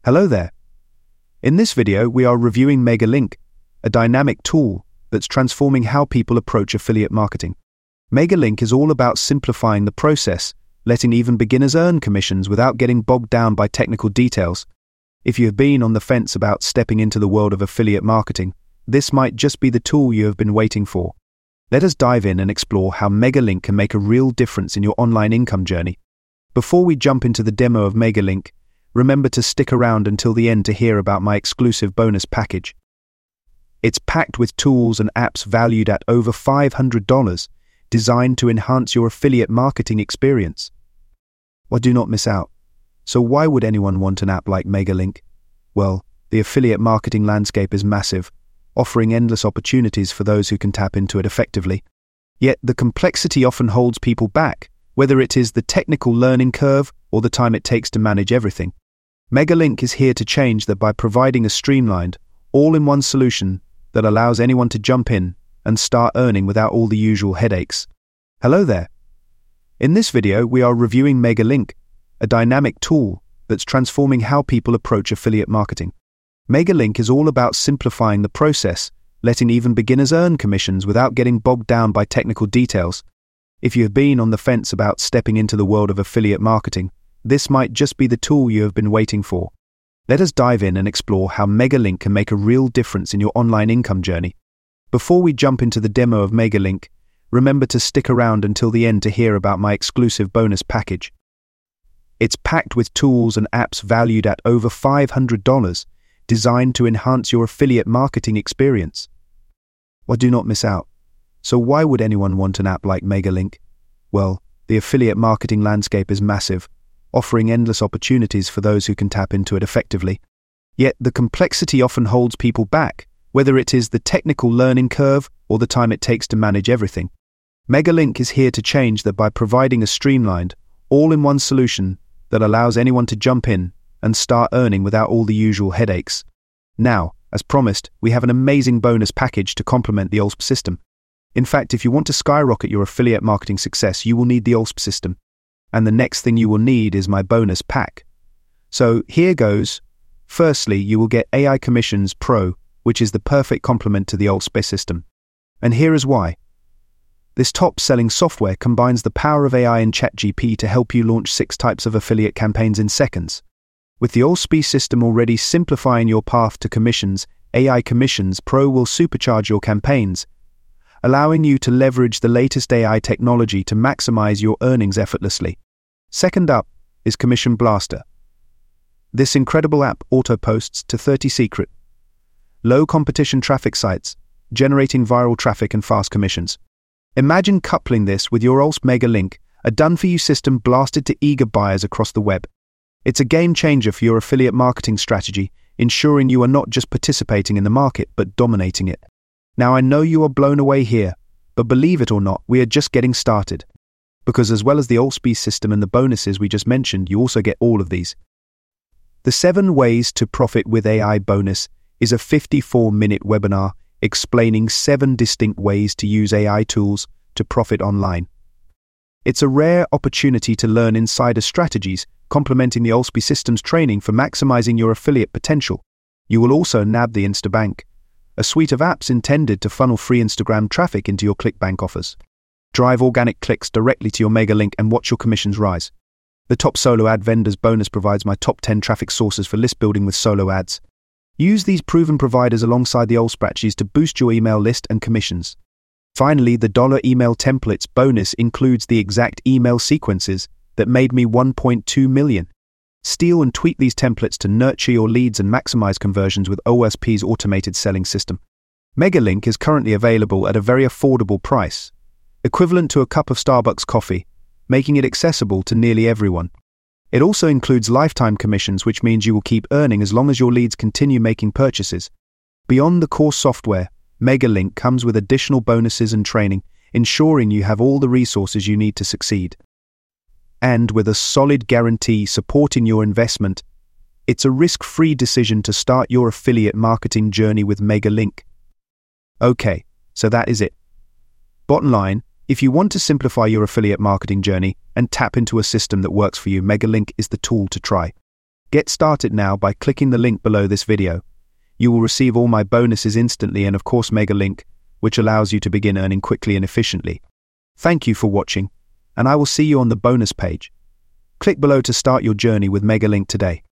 Hello there. In this video, we are reviewing MegaLink, a dynamic tool that's transforming how people approach affiliate marketing. MegaLink is all about simplifying the process, letting even beginners earn commissions without getting bogged down by technical details. If you have been on the fence about stepping into the world of affiliate marketing, this might just be the tool you have been waiting for. Let us dive in and explore how MegaLink can make a real difference in your online income journey. Before we jump into the demo of MegaLink, remember to stick around until the end to hear about my exclusive bonus package. It's packed with tools and apps valued at over $500, designed to enhance your affiliate marketing experience. Well, do not miss out. So why would anyone want an app like MegaLink? Well, the affiliate marketing landscape is massive, offering endless opportunities for those who can tap into it effectively. Yet the complexity often holds people back, whether it is the technical learning curve or the time it takes to manage everything. MegaLink is here to change that by providing a streamlined, all-in-one solution that allows anyone to jump in and start earning without all the usual headaches. Hello there. In this video, we are reviewing MegaLink, a dynamic tool that's transforming how people approach affiliate marketing. MegaLink is all about simplifying the process, letting even beginners earn commissions without getting bogged down by technical details. If you have been on the fence about stepping into the world of affiliate marketing, this might just be the tool you have been waiting for. Let us dive in and explore how MegaLink can make a real difference in your online income journey. Before we jump into the demo of MegaLink, remember to stick around until the end to hear about my exclusive bonus package. It's packed with tools and apps valued at over $500, designed to enhance your affiliate marketing experience. Well, do not miss out. So why would anyone want an app like MegaLink? Well, the affiliate marketing landscape is massive, offering endless opportunities for those who can tap into it effectively. Yet the complexity often holds people back, whether it is the technical learning curve or the time it takes to manage everything. MegaLink is here to change that by providing a streamlined, all-in-one solution that allows anyone to jump in and start earning without all the usual headaches. Now, as promised, we have an amazing bonus package to complement the OLSP system. In fact, if you want to skyrocket your affiliate marketing success, you will need the OLSP system. And the next thing you will need is my bonus pack. So here goes. Firstly, you will get AI Commissions Pro, which is the perfect complement to the OLSP system. And here is why. This top-selling software combines the power of AI and ChatGPT to help you launch 6 types of affiliate campaigns in seconds. With the OLSP system already simplifying your path to commissions, AI Commissions Pro will supercharge your campaigns, allowing you to leverage the latest AI technology to maximize your earnings effortlessly. Second up is Commission Blaster. This incredible app auto-posts to 30 secret, low-competition traffic sites, generating viral traffic and fast commissions. Imagine coupling this with your OLSP MegaLink, a done-for-you system blasted to eager buyers across the web. It's a game-changer for your affiliate marketing strategy, ensuring you are not just participating in the market, but dominating it. Now, I know you are blown away here, but believe it or not, we are just getting started. Because as well as the OLSP system and the bonuses we just mentioned, you also get all of these. The 7 Ways to Profit with AI bonus is a 54-minute webinar explaining 7 distinct ways to use AI tools to profit online. It's a rare opportunity to learn insider strategies, complementing the OLSP system's training for maximizing your affiliate potential. You will also nab the Instabank, a suite of apps intended to funnel free Instagram traffic into your ClickBank offers. Drive organic clicks directly to your MegaLink and watch your commissions rise. The Top Solo Ad Vendors bonus provides my top 10 traffic sources for list building with solo ads. Use these proven providers alongside the OLSP strategies to boost your email list and commissions. Finally, the $1 email templates bonus includes the exact email sequences that made me 1.2 million. Steal and tweak these templates to nurture your leads and maximize conversions with OLSP's automated selling system. MegaLink is currently available at a very affordable price, equivalent to a cup of Starbucks coffee, making it accessible to nearly everyone. It also includes lifetime commissions, which means you will keep earning as long as your leads continue making purchases. Beyond the core software, MegaLink comes with additional bonuses and training, ensuring you have all the resources you need to succeed. And with a solid guarantee supporting your investment, it's a risk-free decision to start your affiliate marketing journey with MegaLink. Okay, so that is it. Bottom line, if you want to simplify your affiliate marketing journey and tap into a system that works for you, MegaLink is the tool to try. Get started now by clicking the link below this video. You will receive all my bonuses instantly and of course MegaLink, which allows you to begin earning quickly and efficiently. Thank you for watching, and I will see you on the bonus page. Click below to start your journey with MegaLink today.